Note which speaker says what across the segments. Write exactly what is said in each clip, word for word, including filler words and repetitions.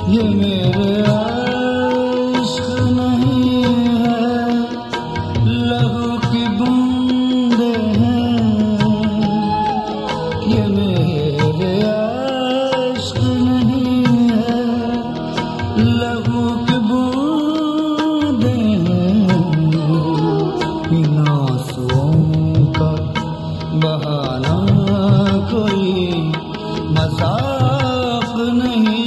Speaker 1: ये मेरे इश्क नहीं है, लहू की बूंदे हैं। ये मेरे इश्क नहीं है, लहू की बूंदे हैं। इन आंसुओं का बहाना कोई मजाक नहीं।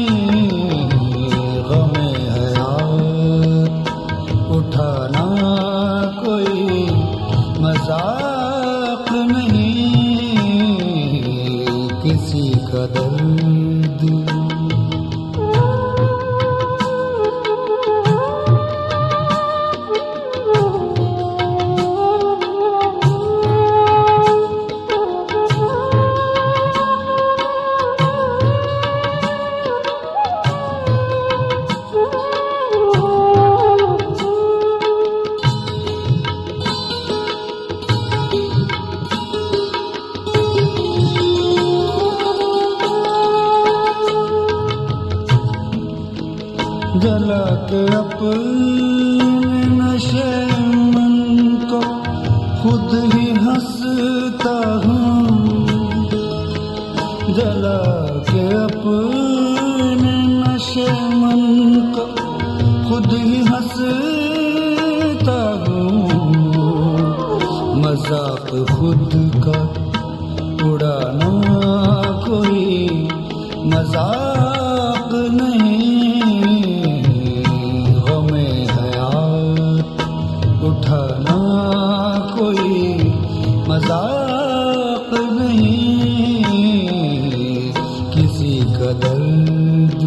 Speaker 1: गमे हयात उठाना कोई मजाक नहीं। किसी का दर्द जला के अपने नशे मन को खुद ही हंसता हूँ। जला के अपने नशे मन को खुद ही हंसता हूँ। मजाक खुद का उड़ाना कोई मजाक नहीं। उठाना कोई मजाक नहीं। किसी का दर्द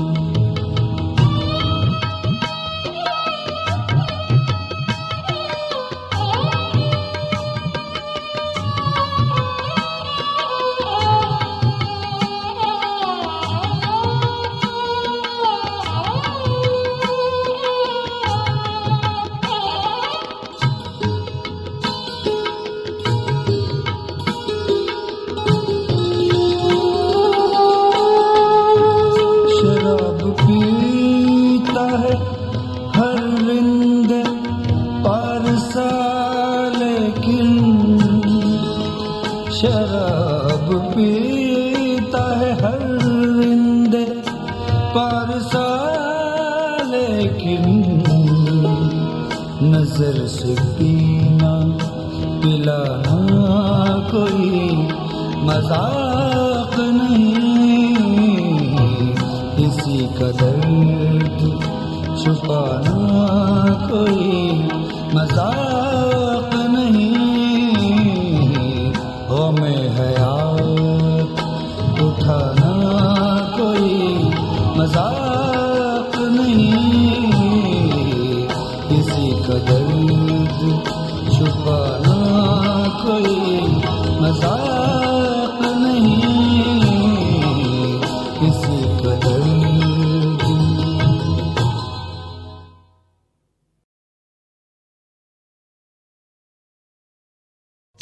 Speaker 1: पीता है हर रिंदे पारसा, लेकिन शराब पीता है हर रिंदे पारसा, लेकिन नजर से पीना पिलाना कोई मजाक नहीं। किसी का दर्द छुपाना कोई मजाक नहीं। गमे हयात उठाना कोई मजाक नहीं। किसी का दर्द छुपाना कोई मजाक नहीं। किसी का दर्द